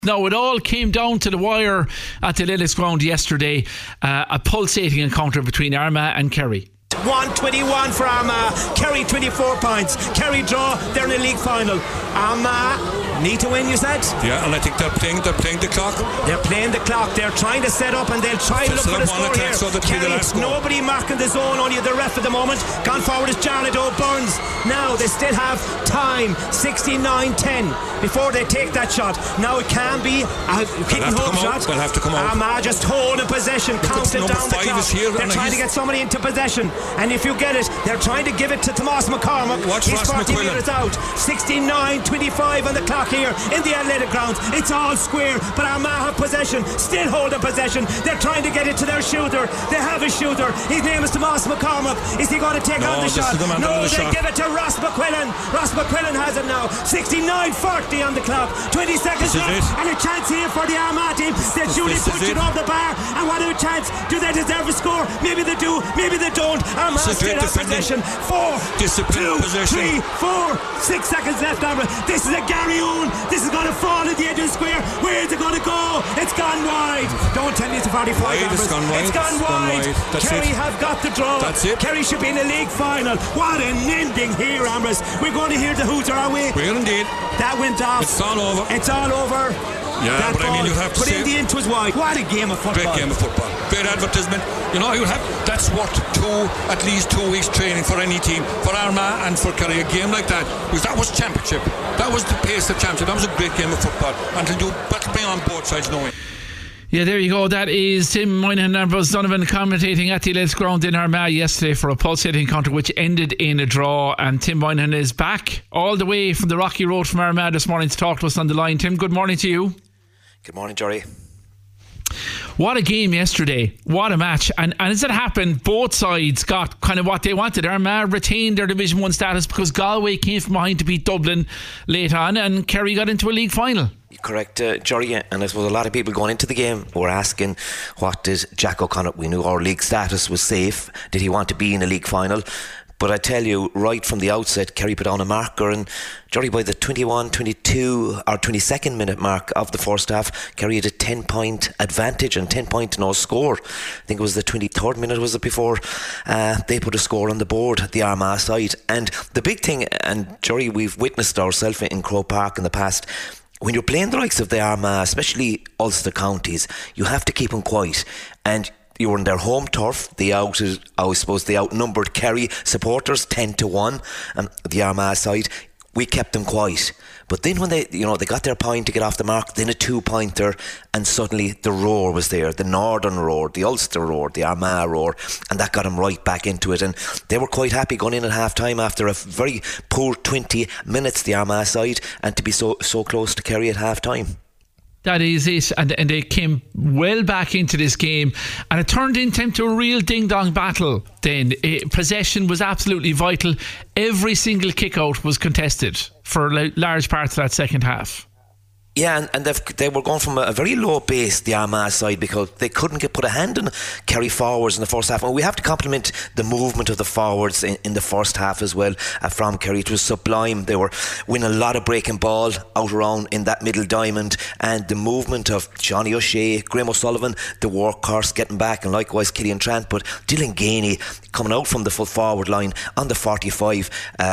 Now, it all came down to the wire at the Lennox Ground yesterday. A pulsating encounter between Armagh and Kerry. 121 for Armagh, Kerry 24 points. Kerry draw, they're in the league final. Armagh need to win, you said? Yeah, and I think they're playing the clock. They're playing the clock, they're trying to set up and they'll try and look for the score here. So Kerry, nobody marking the zone, only the ref at the moment. Gone forward is Jarlath O'Burns. Now they still have time, 69-10 before they take that shot. Now it can be a kicking hope shot. They'll have to come out. Armagh just holding possession, counting down the clock. They're trying to get somebody into possession, and if you get it, they're trying to give it to Tomás McCormack. He's 40 metres out. 69-25 on the clock here in the athletic grounds. It's all square, but Armagh have possession, still holding possession. They're trying to get it to their shooter. They have a shooter. His name is Tomás McCormack. Is he going to take on the shot? No, they give it to Ross McQuillan. Ross McQuillan has it now. 69-40 on the clock. 20 seconds left, and a chance here for the Armagh team. They surely push it off the bar, and what a chance. Do they deserve a score? Maybe they do, maybe they don't. Armagh still have possession. 4, 2, 3, 4, 6 seconds left. This is a Gary Owen. This is going to fall at the edge of the square. Where is it going to go? It's gone wide. Don't tell me it's a 45. It's gone wide. It's gone wide. Kerry have got the draw. That's it. Kerry should be in the league final. What an ending here, Ambrose. We're going to hear the hooter, are we? We're indeed. That went off. It's all over. It's all over. Yeah, that but ball, I mean, you have to put say in the inch was wide. What a game of football. Great game of football. Great advertisement. You know, you have that's worth at least 2 weeks training for any team. For Armagh and for Kerry, a game like that, because that was championship. That was the pace of championship. That was a great game of football. And to do better play on both sides, knowing. Yeah, there you go. That is Tim Moynihan and Ambrose Donovan commentating at the Lennox Ground in Armagh yesterday for a pulsating encounter which ended in a draw. And Tim Moynihan is back all the way from the rocky road from Armagh this morning to talk to us on the line. Tim, good morning to you. Good morning, Jory. What a game yesterday. What a match. And as it happened, both sides got kind of what they wanted. Armagh retained their Division 1 status because Galway came from behind to beat Dublin late on, and Kerry got into a league final. Correct, Jory, and I suppose a lot of people going into the game were asking, what did Jack O'Connor, we knew our league status was safe, did he want to be in a league final? But I tell you, right from the outset, Kerry put on a marker, and Jory, by the 21, 22 or 22nd minute mark of the first half, Kerry had a 10-point advantage and 10-point no score. I think it was the 23rd minute, was it, before they put a score on the board, the Armagh side. And the big thing, and Jory, we've witnessed ourselves in Croke Park in the past, when you're playing the likes of the Armagh, especially Ulster counties, you have to keep them quiet. And you were on their home turf. They outnumbered Kerry supporters 10-1, and the Armagh side, we kept them quiet. But then when they got their point to get off the mark, then a 2-pointer, and suddenly the roar was there, the Northern roar, the Ulster roar, the Armagh roar, and that got them right back into it. And they were quite happy going in at half time after a very poor 20 minutes, the Armagh side, and to be so close to Kerry at half time. That is it, and they came well back into this game, and it turned into a real ding-dong battle then. Possession was absolutely vital. Every single kick-out was contested for large parts of that second half. Yeah, and they were going from a very low base, the Armagh side, because they couldn't put a hand on Kerry forwards in the first half. And we have to compliment the movement of the forwards in the first half as well from Kerry. It was sublime. They were winning a lot of breaking ball out around in that middle diamond, and the movement of Johnny O'Shea, Graham O'Sullivan, the workhorse getting back, and likewise Killian Trant, but Dylan Gainey coming out from the full forward line on the 45,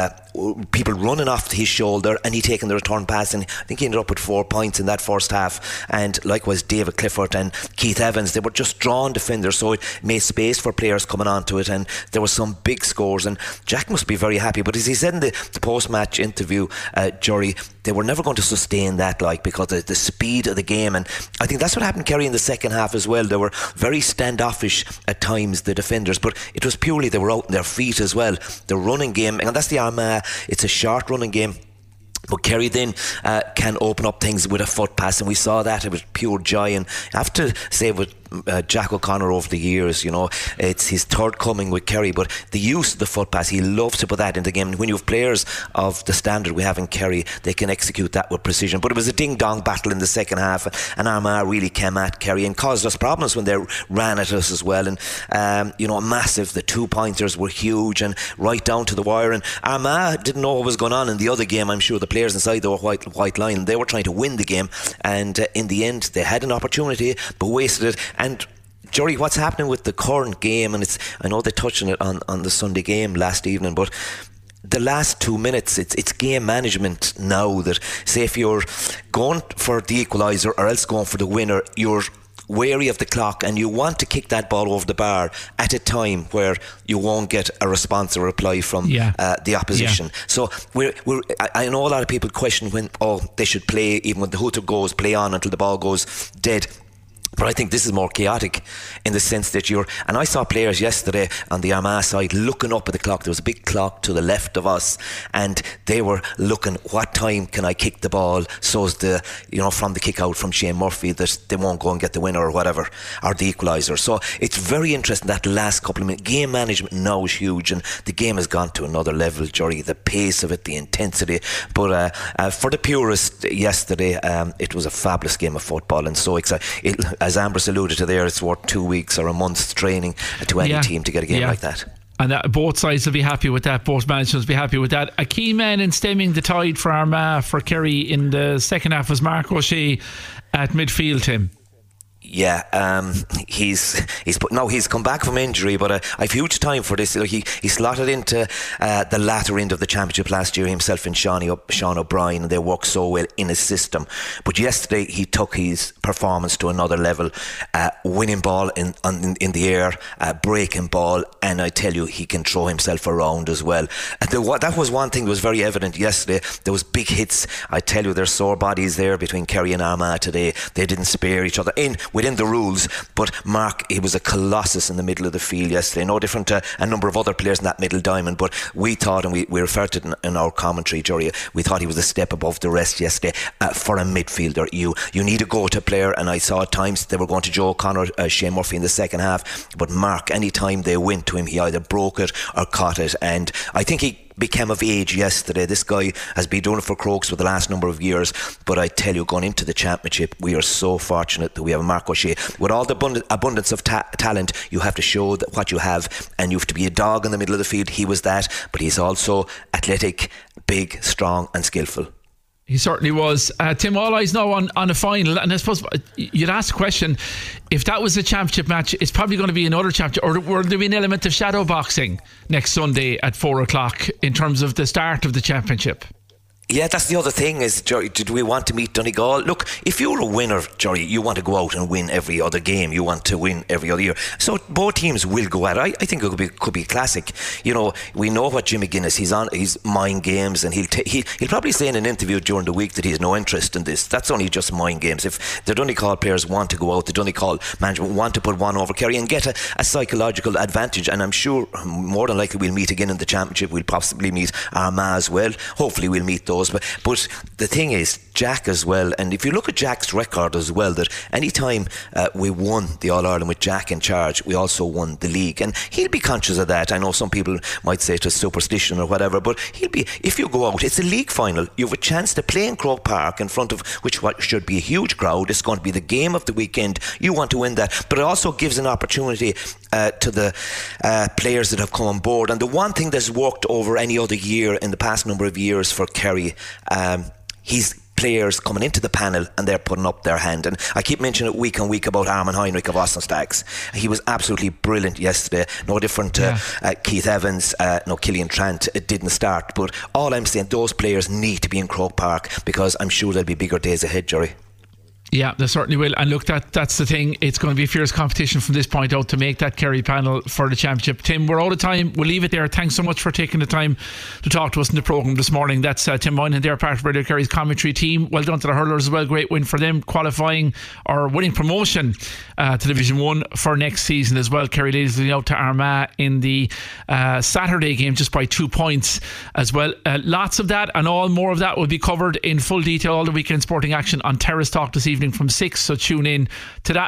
people running off his shoulder, and he taking the return pass, and I think he ended up with 4 points in that first half. And likewise David Clifford and Keith Evans, they were just drawn defenders, so it made space for players coming onto it, and there were some big scores, and Jack must be very happy. But as he said in the post-match interview, Jory, they were never going to sustain that, because of the speed of the game. And I think that's what happened Kerry in the second half as well. They were very standoffish at times, the defenders, but it was purely they were out on their feet as well. The running game, and that's the Armagh, it's a short running game, but Kerry then can open up things with a foot pass, and we saw that. It was pure joy. And I have to say, with Jack O'Connor over the years. You know, it's his third coming with Kerry, but the use of the foot pass, he loves to put that in the game. When you have players of the standard we have in Kerry, they can execute that with precision. But it was a ding-dong battle in the second half, and Armagh really came at Kerry and caused us problems when they ran at us as well. And massive, the 2-pointers were huge and right down to the wire, and Armagh didn't know what was going on in the other game. I'm sure the players inside the white line, they were trying to win the game, and in the end they had an opportunity but wasted it. And Jory, what's happening with the current game, and I know they touched on it on the Sunday game last evening, but the last 2 minutes, it's game management now. That say if you're going for the equaliser or else going for the winner, you're wary of the clock and you want to kick that ball over the bar at a time where you won't get a response or reply from the opposition. So I know a lot of people question when they should play, even when the hooter goes, play on until the ball goes dead. But I think this is more chaotic in the sense that and I saw players yesterday on the Armagh side looking up at the clock. There was a big clock to the left of us, and they were looking, what time can I kick the ball so as from the kick out from Shane Murphy that they won't go and get the winner or whatever, or the equaliser. So it's very interesting, that last couple of minutes. Game management now is huge, and the game has gone to another level, Jory. The pace of it, the intensity. But for the purist yesterday, it was a fabulous game of football, and so exciting. As Ambrose alluded to there, it's worth 2 weeks or a month's training to any team to get a game like that. And both sides will be happy with that. Both managements will be happy with that. A key man in stemming the tide for Armagh, for Kerry in the second half, was Mark O'Shea at midfield, Tim. Yeah, he's come back from injury, but I've huge time for this. He slotted into the latter end of the championship last year himself and Sean O'Brien, and they worked so well in his system. But yesterday he took his performance to another level, winning ball in the air, breaking ball, and I tell you, he can throw himself around as well. That was one thing that was very evident yesterday. There was big hits. I tell you, there's sore bodies there between Kerry and Armagh today. They didn't spare each other within the rules, but Mark, he was a colossus in the middle of the field yesterday. No different to a number of other players in that middle diamond, but we thought, and we referred to it in our commentary, Jory, we thought he was a step above the rest yesterday. For a midfielder, you need a go-to player, and I saw at times they were going to Joe O'Connor, Shane Murphy in the second half, but Mark, any time they went to him, he either broke it or caught it, and I think he became of age yesterday. This guy has been doing it for Crokes for the last number of years, but I tell you, going into the championship, we are so fortunate that we have Mark O'Shea. With all the abundance of talent, you have to show that what you have, and you have to be a dog in the middle of the field. He was that, but he's also athletic, big, strong and skillful. He certainly was. Tim, all eyes now on a final, and I suppose you'd ask the question, if that was a championship match, it's probably going to be another championship, or will there be an element of shadow boxing next Sunday at 4:00 in terms of the start of the championship? Yeah, that's the other thing is, Jory, did we want to meet Donegal? Look, if you're a winner, Jory, you want to go out and win every other game. You want to win every other year. So both teams will go at it. I think it could be classic. You know, we know what Jimmy Guinness, he's mind games, and he'll probably say in an interview during the week that he has no interest in this. That's only just mind games. If the Donegal players want to go out, the Donegal management want to put one over Kerry and get a psychological advantage, and I'm sure more than likely we'll meet again in the championship. We'll possibly meet Armagh as well. Hopefully we'll meet those. But the thing is, Jack as well, and if you look at Jack's record as well, that any time we won the All-Ireland with Jack in charge, we also won the league, and he'll be conscious of that. I know some people might say it's superstition or whatever, but if you go out, it's a league final, you have a chance to play in Croke Park in front of what should be a huge crowd. It's going to be the game of the weekend. You want to win that, but it also gives an opportunity to the players that have come on board. And the one thing that's worked over any other year in the past number of years for Kerry, he's players coming into the panel and they're putting up their hand. And I keep mentioning it week on week about Armin Heinrich of Austin Stags. He was absolutely brilliant yesterday. No different to Keith Evans, Killian Trant didn't start. But all I'm saying, those players need to be in Croke Park, because I'm sure there'll be bigger days ahead, Jerry. Yeah, they certainly will. And look, that's the thing. It's going to be fierce competition from this point out to make that Kerry panel for the championship. Tim, we're out of time. We'll leave it there. Thanks so much for taking the time to talk to us in the programme this morning. That's Tim Moynihan. They're part of Radio Kerry's commentary team. Well done to the hurlers as well. Great win for them, qualifying or winning promotion to Division 1 for next season as well. Kerry ladies leading out to Armagh in the Saturday game just by 2 points as well. Lots of that and all more of that will be covered in full detail, all the weekend sporting action on Terrace Talk this evening from 6, so tune in to that.